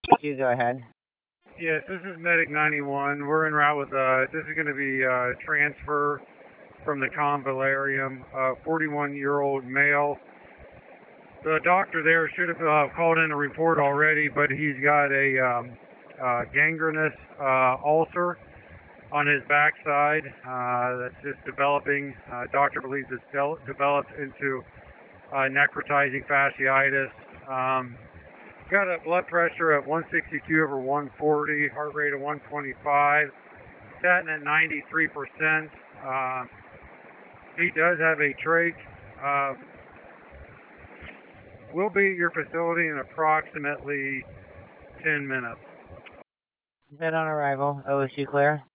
You go ahead. Yes, this is Medic 91. We're en route with, this is going to be transfer from the convalarium, 41-year-old male. The doctor there should have called in a report already, but he's got a gangrenous ulcer on his backside that's just developing. Doctor believes it's developed into necrotizing fasciitis. Got a blood pressure at 162 over 140, heart rate of 125, statin at 93%. He does have a trach. We'll be at your facility in approximately 10 minutes. Dead on arrival. OSU clear.